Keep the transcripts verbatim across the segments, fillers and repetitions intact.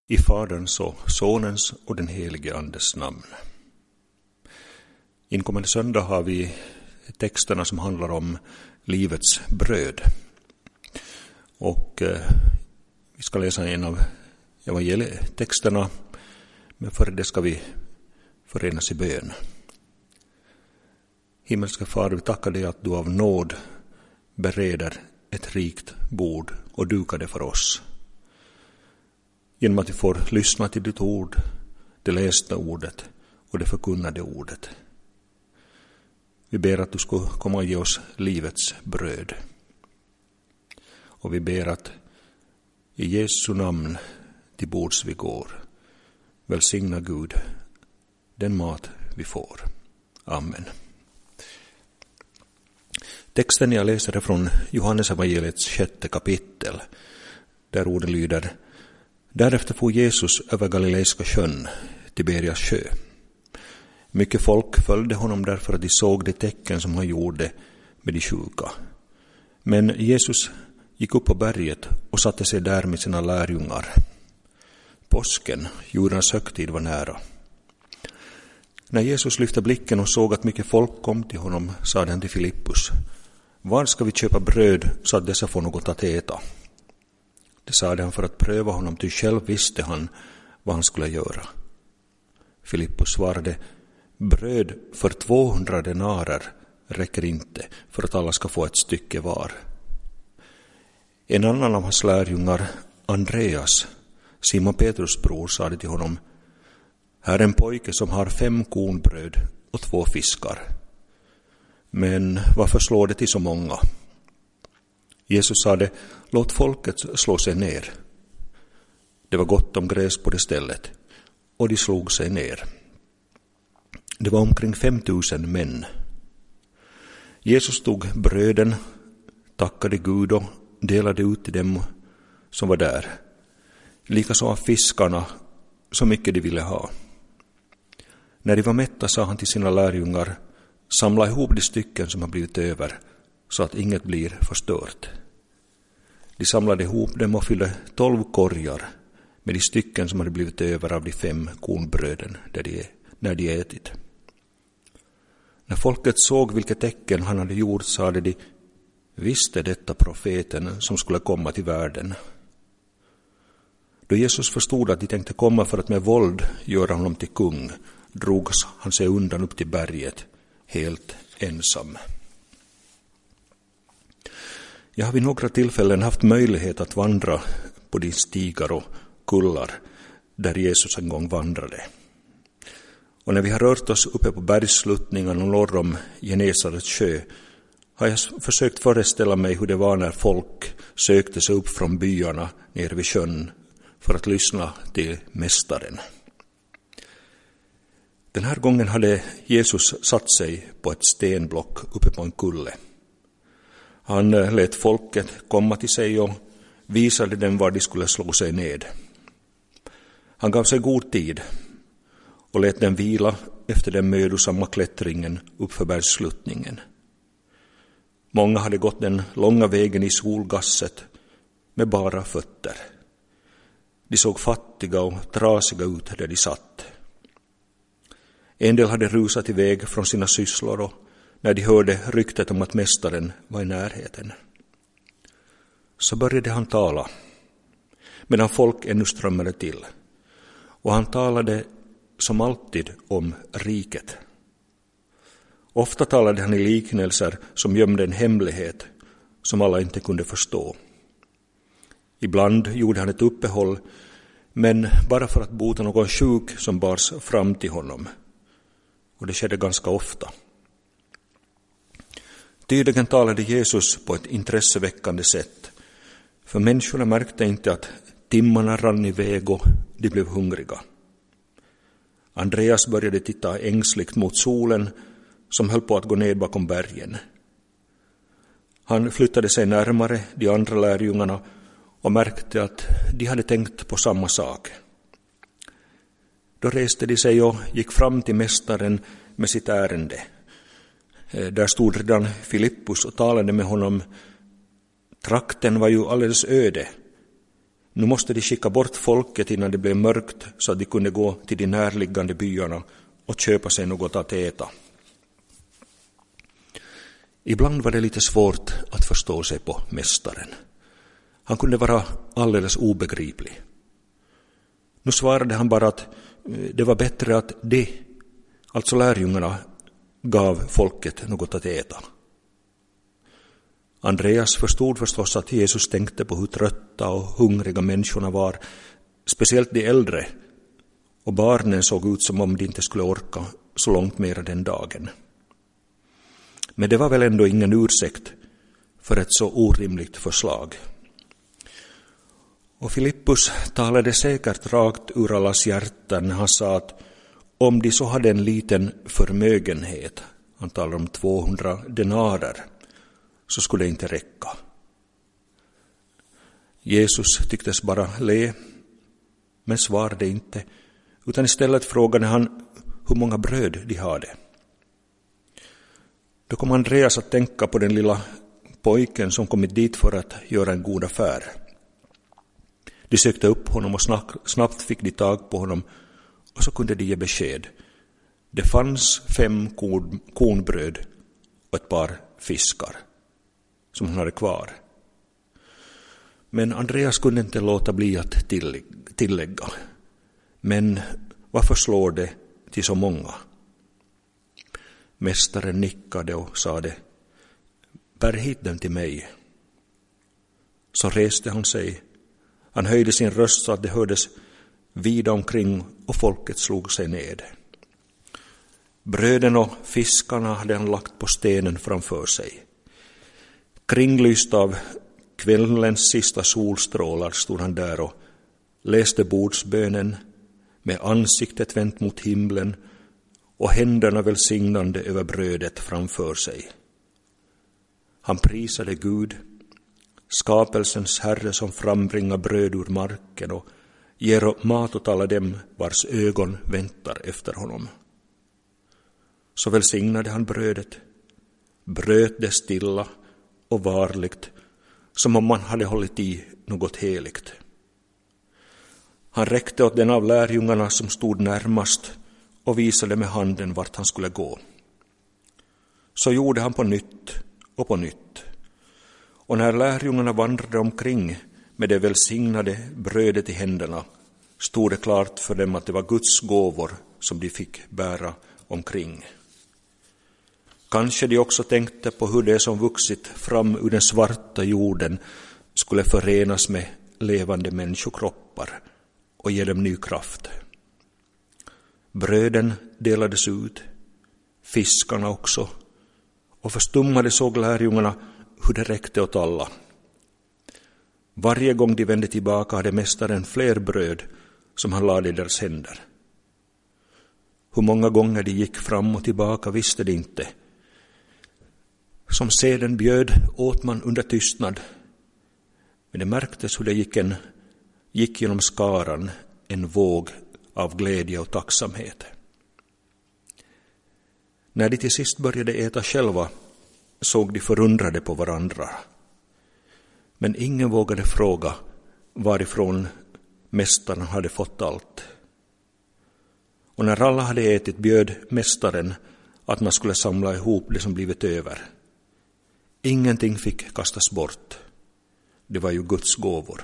I Faderns och Sonens och den helige Andes namn. Inkommande söndag har vi texterna som handlar om livets bröd. Och eh, vi ska läsa en av evangelietexterna, men före det ska vi förenas i bön. Himmelska Far, vi tackar dig att du av nåd bereder ett rikt bord och dukar det för oss. Genom att vi får lyssna till ditt ord, det lästa ordet och det förkunnade ordet. Vi ber att du ska komma och ge oss livets bröd. Och vi ber att i Jesu namn till bords vi går. Välsigna Gud den mat vi får. Amen. Texten jag läser är från Johannes evangeliets sjätte kapitel, där orden lyder: Därefter for Jesus över Galileiska sjön, Tiberias sjö. Mycket folk följde honom därför att de såg de tecken som han gjorde med de sjuka. Men Jesus gick upp på berget och satte sig där med sina lärjungar. Påsken, judarnas högtid, var nära. När Jesus lyfte blicken och såg att mycket folk kom till honom, sade han till Filippus: Var ska vi köpa bröd så att dessa får något att äta? Det sade han för att pröva honom, ty själv visste han vad han skulle göra. Filippus svarade: Bröd för tvåhundra denarer räcker inte för att alla ska få ett stycke var. En annan av hans lärjungar, Andreas, Simon Petrus bror, sade till honom: Här är en pojke som har fem kornbröd och två fiskar. Men varför slår det till så många? Jesus sade: Låt folket slå sig ner. Det var gott om gräs på det stället, och de slog sig ner. Det var omkring fem tusen män. Jesus tog bröden, tackade Gud och delade ut till dem som var där. Likaså av fiskarna, så mycket de ville ha. När de var mätta sa han till sina lärjungar: Samla ihop de stycken som har blivit över, så att inget blir förstört. De samlade ihop dem och fyllde tolv korgar med de stycken som hade blivit över av de fem kornbröden där de, när de ätit. När folket såg vilket tecken han hade gjort, sade de: Visst är detta profeten som skulle komma till världen. Då Jesus förstod att de tänkte komma för att med våld göra honom till kung, drogs han sig undan upp till berget, helt ensam. Jag har vid några tillfällen haft möjlighet att vandra på de stigar och kullar där Jesus en gång vandrade. Och när vi har rört oss uppe på bergssluttningen och norr om Genesarets sjö, har jag försökt föreställa mig hur det var när folk sökte sig upp från byarna nere vid sjön för att lyssna till mästaren. Den här gången hade Jesus satt sig på ett stenblock uppe på en kulle. Han lät folket komma till sig och visade dem var de skulle slå sig ned. Han gav sig god tid och lät dem vila efter den mödosamma klättringen upp för bergssluttningen. Många hade gått den långa vägen i solgasset med bara fötter. De såg fattiga och trasiga ut där de satt. En del hade rusat iväg från sina sysslor och när de hörde ryktet om att mästaren var i närheten. Så började han tala, medan folk ännu strömmade till. Och han talade som alltid om riket. Ofta talade han i liknelser som gömde en hemlighet som alla inte kunde förstå. Ibland gjorde han ett uppehåll, men bara för att bota någon sjuk som bars fram till honom. Och det skedde ganska ofta. Tydligen talade Jesus på ett intresseväckande sätt, för människorna märkte inte att timmarna rann iväg och de blev hungriga. Andreas började titta ängsligt mot solen som höll på att gå ned bakom bergen. Han flyttade sig närmare de andra lärjungarna och märkte att de hade tänkt på samma sak. Då reste de sig och gick fram till mästaren med sitt ärende. Där stod redan Filippus och talade med honom. Trakten var ju alldeles öde, Nu måste de skicka bort folket innan det blev mörkt så att de kunde gå till de närliggande byarna och köpa sig något att äta. Ibland var det lite svårt att förstå sig på mästaren. Han kunde vara alldeles obegriplig. Nu svarade han bara att det var bättre att de, alltså lärjungarna, gav folket något att äta. Andreas förstod förstås att Jesus tänkte på hur trötta och hungriga människorna var, speciellt de äldre, och barnen såg ut som om de inte skulle orka så långt mer den dagen. Men det var väl ändå ingen ursäkt för ett så orimligt förslag. Och Filippus talade säkert rakt ur allas hjärtan när han sa att om de så hade en liten förmögenhet, han talar om tvåhundra denarer, så skulle det inte räcka. Jesus tycktes bara le, men svarade inte, utan istället frågade han hur många bröd de hade. Då kom Andreas att tänka på den lilla pojken som kommit dit för att göra en god affär. De sökte upp honom och snabbt fick de tag på honom, och så kunde de ge besked. Det fanns fem kornbröd och ett par fiskar som han hade kvar. Men Andreas kunde inte låta bli att tillägga. Men varför slår det till så många? Mästaren nickade och sade, bär hit dem till mig. Så reste han sig. Han höjde sin röst så att det hördes vida omkring och folket slog sig ned. Bröden och fiskarna hade han lagt på stenen framför sig. Kringlyst av kvällens sista solstrålar stod han där och läste bordsbönen med ansiktet vänt mot himlen och händerna välsignande över brödet framför sig. Han prisade Gud, skapelsens Herre som frambringar bröd ur marken och ger mat åt alla dem vars ögon väntar efter honom. Så välsignade han brödet, bröt det stilla och varligt, som om man hade hållit i något heligt. Han räckte åt den av lärjungarna som stod närmast och visade med handen vart han skulle gå. Så gjorde han på nytt och på nytt. Och när lärjungarna vandrade omkring med det välsignade brödet i händerna, stod det klart för dem att det var Guds gåvor som de fick bära omkring. Kanske de också tänkte på hur det som vuxit fram ur den svarta jorden skulle förenas med levande människokroppar och ge dem ny kraft. Bröden delades ut, fiskarna också, och förstummade såg lärjungarna hur det räckte åt alla. Varje gång de vände tillbaka hade mästaren fler bröd som han lade i deras händer. Hur många gånger de gick fram och tillbaka visste de inte. Som seden bjöd åt man under tystnad, men det märktes hur det gick, en, gick genom skaran en våg av glädje och tacksamhet. När de till sist började äta själva såg de förundrade på varandra. Men ingen vågade fråga varifrån mästaren hade fått allt. Och när alla hade ätit bjöd mästaren att man skulle samla ihop det som blivit över. Ingenting fick kastas bort. Det var ju Guds gåvor.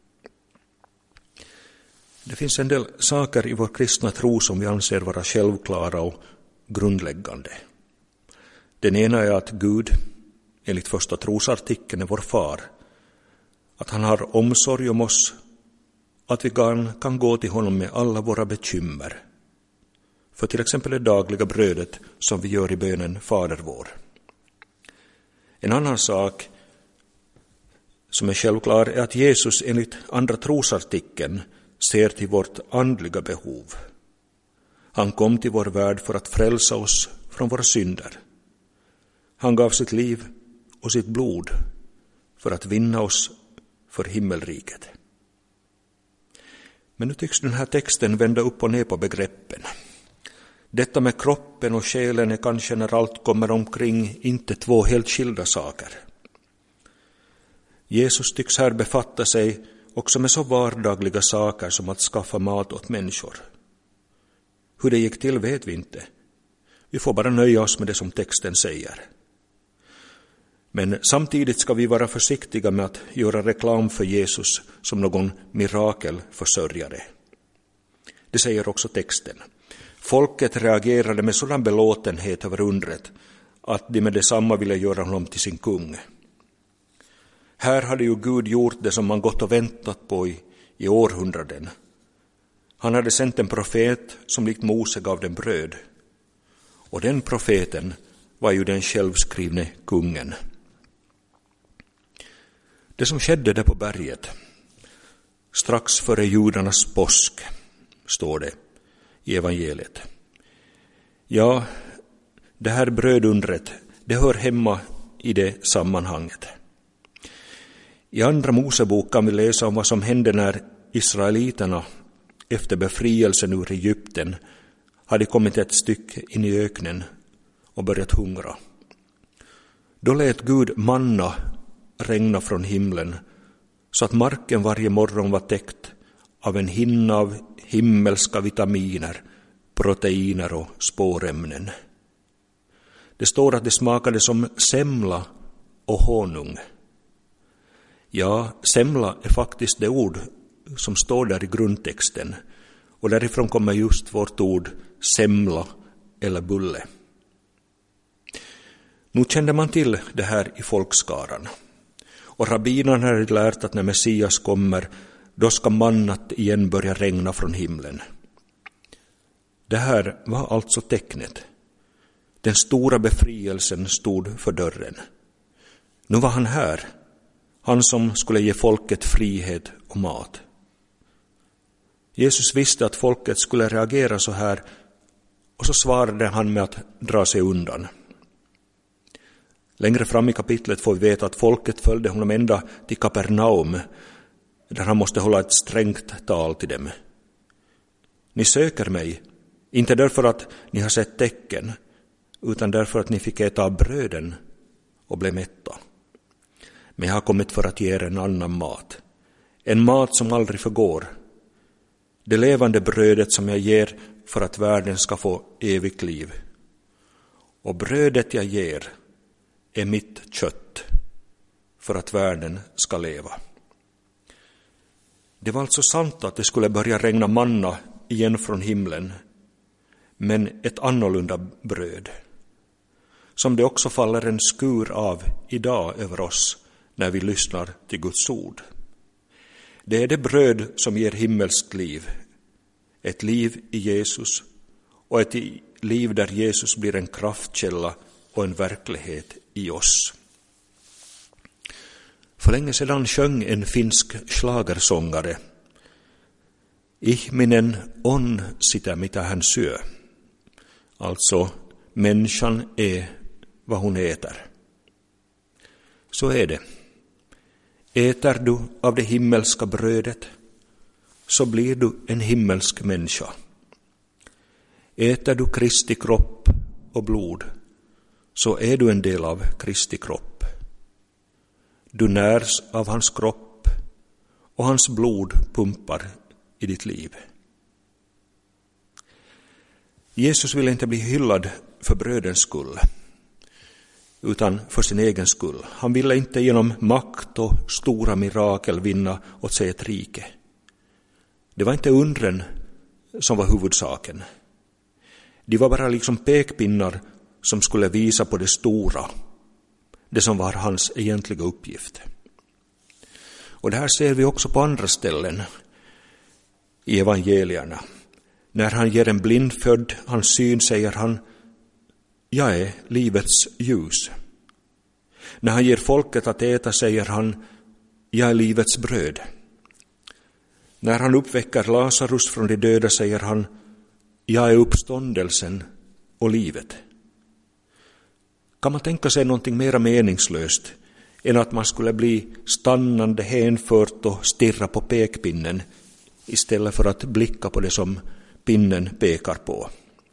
Det finns en del saker i vår kristna tro som vi anser vara självklara och grundläggande. Den ena är att Gud, enligt första trosartikeln, är vår far. Att han har omsorg om oss, att vi kan, kan gå till honom med alla våra bekymmer. För till exempel det dagliga brödet som vi gör i bönen Fader vår. En annan sak som är självklar är att Jesus enligt andra trosartikeln ser till vårt andliga behov. Han kom till vår värld för att frälsa oss från våra synder. Han gav sitt liv och sitt blod för att vinna oss för himmelriket. Men nu tycks den här texten vända upp och ner på begreppen. Detta med kroppen och själen är kanske när allt kommer omkring inte två helt skilda saker. Jesus tycks här befatta sig också med så vardagliga saker som att skaffa mat åt människor. Hur det gick till vet vi inte. Vi får bara nöja oss med det som texten säger. Men samtidigt ska vi vara försiktiga med att göra reklam för Jesus som någon mirakelförsörjare. Det säger också texten. Folket reagerade med sådan belåtenhet över undret att de med detsamma ville göra honom till sin kung. Här hade ju Gud gjort det som man gått och väntat på i, i århundraden. Han hade sänt en profet som likt Mose gav dem bröd. Och den profeten var ju den självskrivne kungen. Det som skedde där på berget, strax före judarnas påsk, står det i evangeliet. Ja, det här brödundret, det hör hemma i det sammanhanget. I andra Mosebok kan vi läsa om vad som hände när israeliterna efter befrielsen ur Egypten hade kommit ett stycke in i öknen och börjat hungra. Då lät Gud manna regna från himlen så att marken varje morgon var täckt av en hinna av himmelska vitaminer, proteiner och spårämnen. Det står att det smakade som semla och honung. Ja, semla är faktiskt det ord som står där i grundtexten, och därifrån kommer just vårt ord semla eller bulle. Nu kände man till det här i folkskaran, och rabbinerna hade lärt att när Messias kommer, då ska mannat igen börja regna från himlen. Det här var alltså tecknet. Den stora befrielsen stod för dörren. Nu var han här, han som skulle ge folket frihet och mat. Jesus visste att folket skulle reagera så här, och så svarade han med att dra sig undan. Längre fram i kapitlet får vi veta att folket följde honom ända till Kapernaum, där han måste hålla ett strängt tal till dem. Ni söker mig, inte därför att ni har sett tecken, utan därför att ni fick äta av bröden och blev mätta. Men jag har kommit för att ge er en annan mat, en mat som aldrig förgår, det levande brödet som jag ger för att världen ska få evigt liv. Och brödet jag ger är mitt kött för att världen ska leva. Det var alltså sant att det skulle börja regna manna igen från himlen, men ett annorlunda bröd, som det också faller en skur av idag över oss när vi lyssnar till Guds ord. Det är det bröd som ger himmelskt liv, ett liv i Jesus och ett liv där Jesus blir en kraftkälla och en verklighet i oss. För länge sedan sjöng en finsk schlagersångare: Ihminen on sitä mitä hän syö. Alltså, människan är vad hon äter. Så är det. Äter du av det himmelska brödet, så blir du en himmelsk människa. Äter du Kristi kropp och blod, så är du en del av Kristi kropp. Du närs av hans kropp, och hans blod pumpar i ditt liv. Jesus ville inte bli hyllad för brödens skull, utan för sin egen skull. Han ville inte genom makt och stora mirakel vinna åt sig ett rike. Det var inte undren som var huvudsaken. De var bara liksom pekpinnar som skulle visa på det stora, det som var hans egentliga uppgift. Och det här ser vi också på andra ställen i evangelierna. När han ger en blindfödd hans syn, säger han: jag är livets ljus. När han ger folket att äta, säger han: jag är livets bröd. När han uppväcker Lazarus från de döda, säger han: jag är uppståndelsen och livet. Kan man tänka sig någonting mera meningslöst än att man skulle bli stannande, hänfört och stirra på pekpinnen istället för att blicka på det som pinnen pekar på?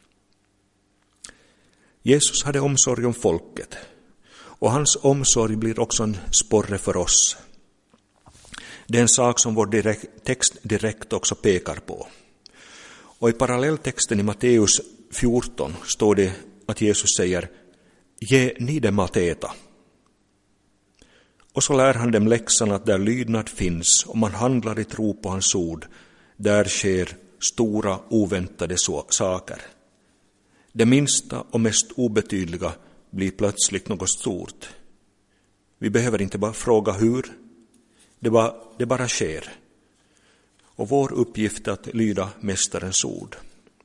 Jesus hade omsorg om folket, och hans omsorg blir också en sporre för oss. Det är en sak som vår direkt, text direkt också pekar på. Och i parallelltexten i Matteus fjorton står det att Jesus säger: ge ni dem att äta. Och så lär han dem läxan att där lydnad finns och man handlar i tro på hans ord, där sker stora oväntade saker. Det minsta och mest obetydliga blir plötsligt något stort. Vi behöver inte bara fråga hur, det bara, det bara sker. Och vår uppgift är att lyda mästarens ord.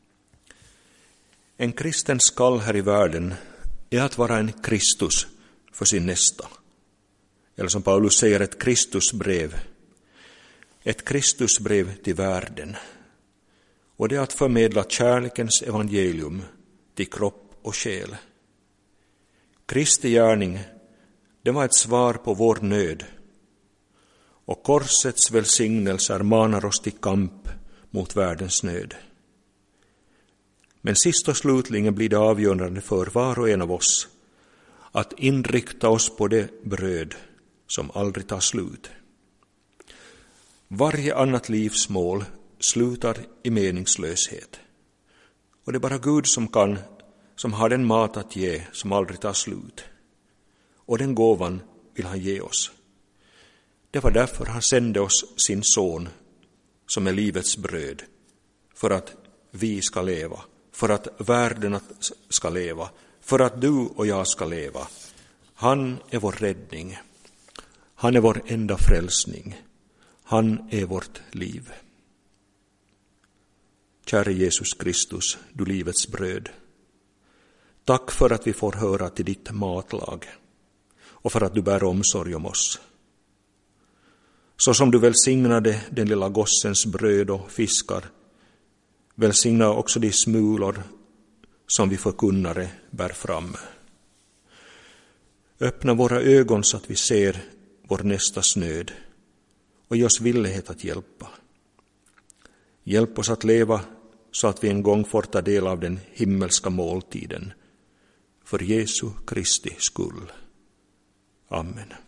En kristens kall här i världen är att vara en Kristus för sin nästa. Eller som Paulus säger, ett Kristusbrev. Ett Kristusbrev till världen. Och det är att förmedla kärlekens evangelium till kropp och själ. Kristi gärning, det var ett svar på vår nöd. Och korsets välsignelser manar oss till kamp mot världens nöd. Men sist och slutligen blir det avgörande för var och en av oss att inrikta oss på det bröd som aldrig tar slut. Varje annat livsmål slutar i meningslöshet. Och det är bara Gud som kan, som har den mat att ge som aldrig tar slut. Och den gåvan vill han ge oss. Det var därför han sände oss sin son som är livets bröd, för att vi ska leva, för att världen ska leva, för att du och jag ska leva. Han är vår räddning. Han är vår enda frälsning. Han är vårt liv. Käre Jesus Kristus, du livets bröd. Tack för att vi får höra till ditt matlag och för att du bär omsorg om oss. Så som du välsignade den lilla gossens bröd och fiskar, välsigna också de smulor som vi förkunnare bär fram. Öppna våra ögon så att vi ser vår nästas nöd och ge oss villighet att hjälpa. Hjälp oss att leva så att vi en gång får ta del av den himmelska måltiden. För Jesu Kristi skull. Amen.